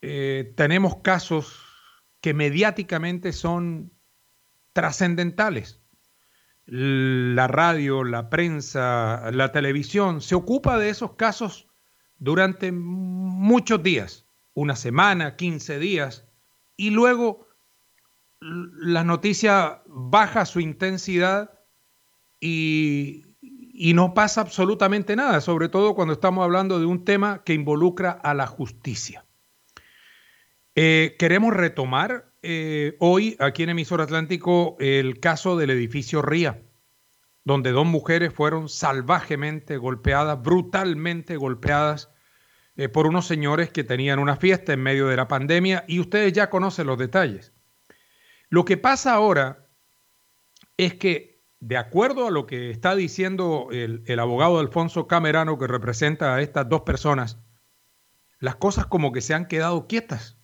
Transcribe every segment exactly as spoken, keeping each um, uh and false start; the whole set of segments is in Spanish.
eh, tenemos casos que mediáticamente son trascendentales. La radio, la prensa, la televisión se ocupa de esos casos durante muchos días, una semana, quince días, y luego la noticia baja su intensidad y, y no pasa absolutamente nada, sobre todo cuando estamos hablando de un tema que involucra a la justicia. Eh, queremos retomar eh, hoy aquí en Emisor Atlántico el caso del edificio Ría, donde dos mujeres fueron salvajemente golpeadas, brutalmente golpeadas eh, por unos señores que tenían una fiesta en medio de la pandemia y ustedes ya conocen los detalles. Lo que pasa ahora es que, de acuerdo a lo que está diciendo el, el abogado Alfonso Camerano, que representa a estas dos personas, las cosas como que se han quedado quietas.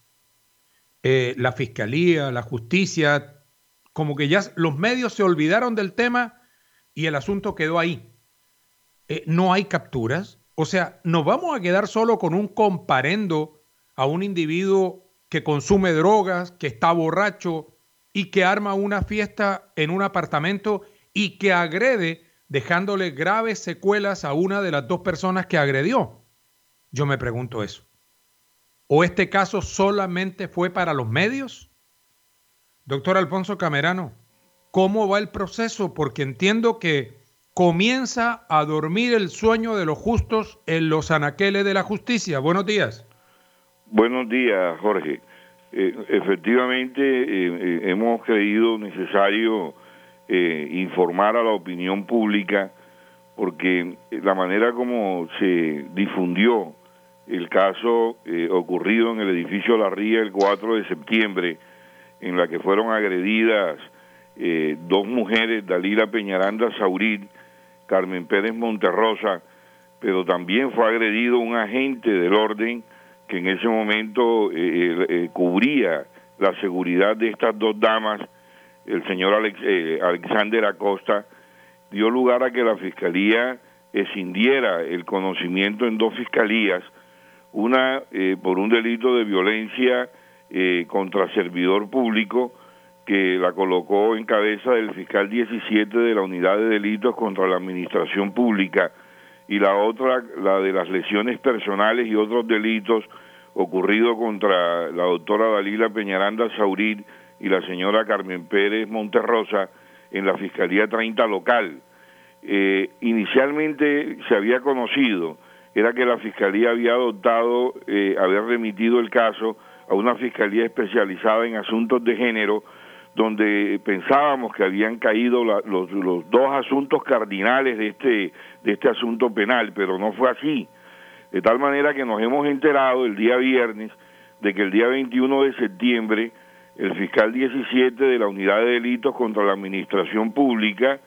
Eh, la fiscalía, la justicia, como que ya los medios se olvidaron del tema y el asunto quedó ahí. Eh, no hay capturas. O sea, nos vamos a quedar solo con un comparendo a un individuo que consume drogas, que está borracho y que arma una fiesta en un apartamento y que agrede dejándole graves secuelas a una de las dos personas que agredió. Yo me pregunto eso. ¿O este caso solamente fue para los medios? Doctor Alfonso Camerano, ¿cómo va el proceso? Porque entiendo que comienza a dormir el sueño de los justos en los anaqueles de la justicia. Buenos días. Buenos días, Jorge. Eh, efectivamente, eh, eh, hemos creído necesario eh, informar a la opinión pública porque la manera como se difundió el caso eh, ocurrido en el edificio La Ría el cuatro de septiembre, en la que fueron agredidas eh, dos mujeres, Dalila Peñaranda Saurit, Carmen Pérez Monterrosa, pero también fue agredido un agente del orden que en ese momento eh, eh, cubría la seguridad de estas dos damas, el señor Alex, eh, Alexander Acosta, dio lugar a que la Fiscalía escindiera el conocimiento en dos fiscalías, una eh, por un delito de violencia eh, contra servidor público, que la colocó en cabeza del fiscal diecisiete de la Unidad de Delitos contra la Administración Pública, y la otra, la de las lesiones personales y otros delitos ocurrido contra la doctora Dalila Peñaranda Saurit y la señora Carmen Pérez Monterrosa en la Fiscalía treinta local. Eh, inicialmente se había conocido, era que la Fiscalía había adoptado, eh, haber remitido el caso a una Fiscalía especializada en asuntos de género, donde pensábamos que habían caído la, los, los dos asuntos cardinales de este, de este asunto penal, pero no fue así. De tal manera que nos hemos enterado el día viernes de que el día veintiuno de septiembre el fiscal diecisiete de la Unidad de Delitos contra la Administración Pública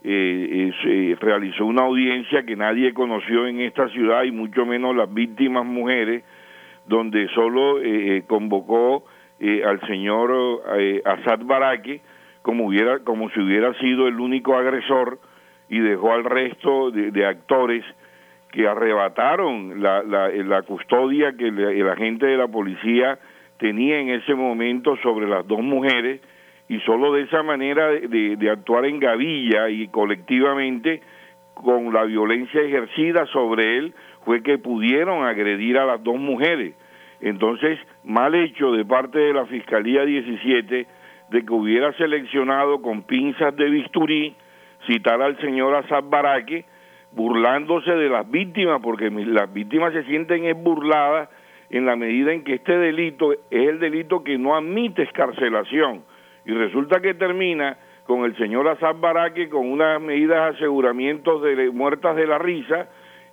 eh, eh, realizó una audiencia que nadie conoció en esta ciudad y mucho menos las víctimas mujeres, donde solo eh, convocó eh, al señor eh, Asad Baraque como hubiera, como si hubiera sido el único agresor, y dejó al resto de, de actores que arrebataron la, la, la custodia que el, el agente de la policía tenía en ese momento sobre las dos mujeres, y solo de esa manera de, de, de actuar en gavilla y colectivamente con la violencia ejercida sobre él fue que pudieron agredir a las dos mujeres. Entonces, mal hecho de parte de la Fiscalía diecisiete de que hubiera seleccionado con pinzas de bisturí citar al señor Asad Baraque, burlándose de las víctimas, porque las víctimas se sienten es burladas en la medida en que este delito es el delito que no admite excarcelación, y resulta que termina con el señor Asad Baraque con unas medidas de aseguramiento de muertas de la risa,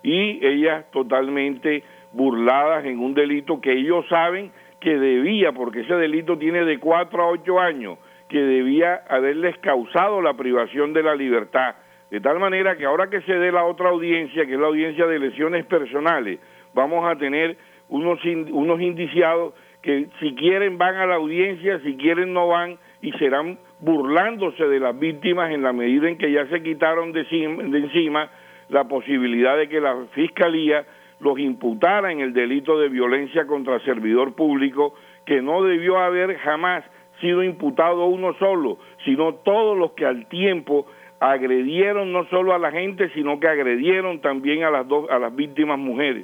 y ellas totalmente burladas en un delito que ellos saben que debía, porque ese delito tiene de cuatro a ocho años, que debía haberles causado la privación de la libertad. De tal manera que ahora que se dé la otra audiencia, que es la audiencia de lesiones personales, vamos a tener unos, unos indiciados que si quieren van a la audiencia, si quieren no van, y serán burlándose de las víctimas en la medida en que ya se quitaron de, de encima la posibilidad de que la Fiscalía los imputara en el delito de violencia contra servidor público, que no debió haber jamás sido imputado uno solo, sino todos los que al tiempo agredieron no solo a la gente, sino que agredieron también a las dos, a las víctimas mujeres.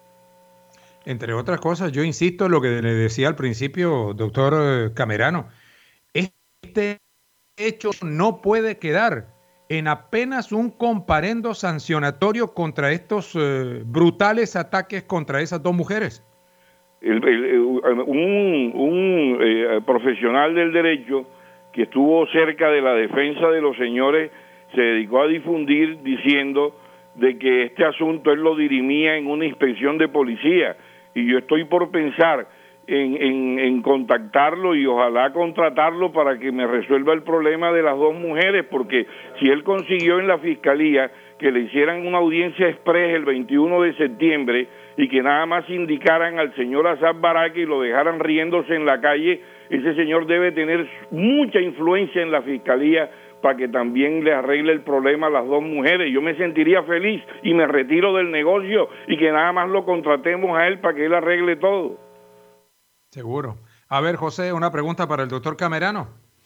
Entre otras cosas, yo insisto en lo que le decía al principio, doctor Camerano, este hecho no puede quedar en apenas un comparendo sancionatorio contra estos eh, brutales ataques contra esas dos mujeres. El, el, un un eh, profesional del derecho que estuvo cerca de la defensa de los señores se dedicó a difundir diciendo de que este asunto él lo dirimía en una inspección de policía, y yo estoy por pensar en, en, en contactarlo y ojalá contratarlo para que me resuelva el problema de las dos mujeres, porque si él consiguió en la fiscalía que le hicieran una audiencia express el veintiuno de septiembre y que nada más indicaran al señor Assad Baraka y lo dejaran riéndose en la calle, ese señor debe tener mucha influencia en la fiscalía para que también le arregle el problema a las dos mujeres. Yo me sentiría feliz y me retiro del negocio y que nada más lo contratemos a él para que él arregle todo. Seguro. A ver, José, una pregunta para el doctor Camerano.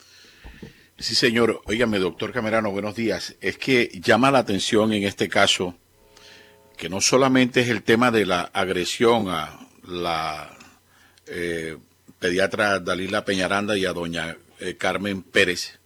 Sí, señor. Óigame, doctor Camerano, buenos días. Es que llama la atención en este caso que no solamente es el tema de la agresión a la eh, pediatra Dalila Peñaranda y a doña eh, Carmen Pérez,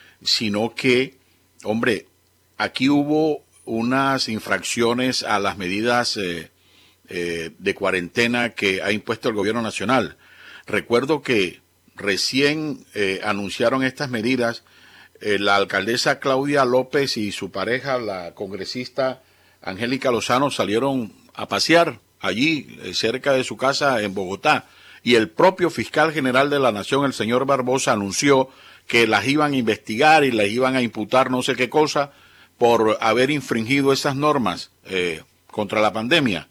sino que, hombre, aquí hubo unas infracciones a las medidas eh, eh, de cuarentena que ha impuesto el gobierno nacional. Recuerdo que recién eh, anunciaron estas medidas, eh, la alcaldesa Claudia López y su pareja, la congresista Angélica Lozano, salieron a pasear allí, eh, cerca de su casa en Bogotá, y el propio fiscal general de la Nación, el señor Barbosa, anunció que las iban a investigar y las iban a imputar no sé qué cosa por haber infringido esas normas eh, contra la pandemia.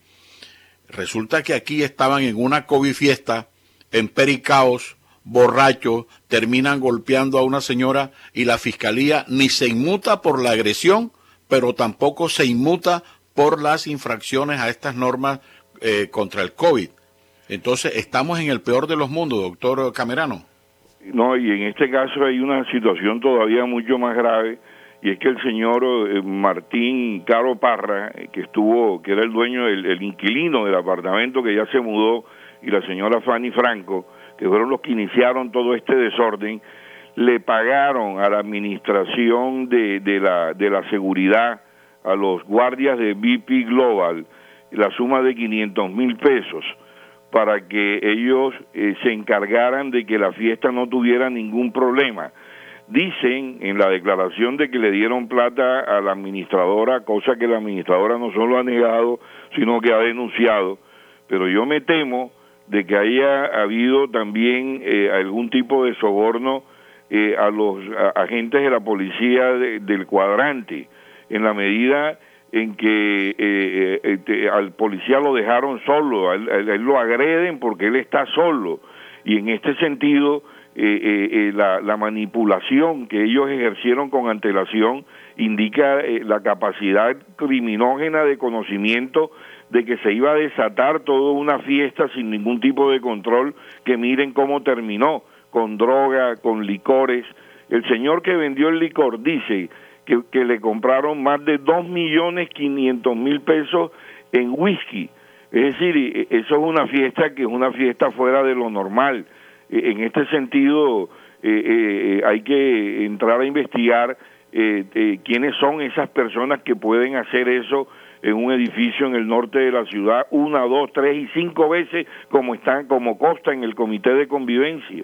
Resulta que aquí estaban en una COVID fiesta, en pericaos, borrachos, terminan golpeando a una señora y la fiscalía ni se inmuta por la agresión, pero tampoco se inmuta por las infracciones a estas normas eh, contra el COVID. Entonces, estamos en el peor de los mundos, doctor Camerano. No, y en este caso hay una situación todavía mucho más grave, y es que el señor eh, Martín Caro Parra, eh, que estuvo, que era el dueño, el, el inquilino del apartamento que ya se mudó, y la señora Fanny Franco, que fueron los que iniciaron todo este desorden, le pagaron a la administración de, de, la, de la seguridad, a los guardias de B P Global, la suma de quinientos mil pesos, para que ellos eh, se encargaran de que la fiesta no tuviera ningún problema. Dicen en la declaración de que le dieron plata a la administradora, cosa que la administradora no solo ha negado, sino que ha denunciado, pero yo me temo de que haya habido también eh, algún tipo de soborno eh, a los a, agentes de la policía de, del cuadrante, en la medida en que eh, eh, eh, al policía lo dejaron solo, a él, a él lo agreden porque él está solo, y en este sentido eh, eh, eh, la, la manipulación que ellos ejercieron con antelación indica eh, la capacidad criminógena de conocimiento de que se iba a desatar toda una fiesta sin ningún tipo de control, que miren cómo terminó, con droga, con licores. El señor que vendió el licor dice que, que le compraron más de dos millones quinientos mil pesos en whisky. Es decir, eso es una fiesta que es una fiesta fuera de lo normal. En este sentido, eh, eh, hay que entrar a investigar eh, eh, quiénes son esas personas que pueden hacer eso en un edificio en el norte de la ciudad, una, dos, tres y cinco veces, como están, como consta en el comité de convivencia.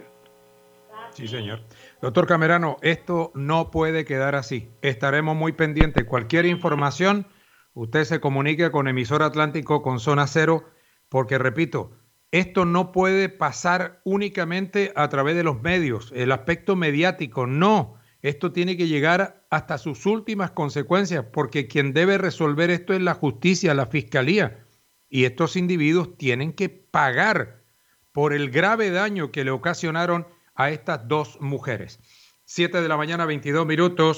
Sí, señor. Doctor Camerano, esto no puede quedar así. Estaremos muy pendientes. Cualquier información, usted se comunique con Emisor Atlántico, con Zona Cero, porque, repito, esto no puede pasar únicamente a través de los medios, el aspecto mediático, no. Esto tiene que llegar hasta sus últimas consecuencias, porque quien debe resolver esto es la justicia, la fiscalía, y estos individuos tienen que pagar por el grave daño que le ocasionaron a estas dos mujeres. Siete de la mañana, veintidós minutos.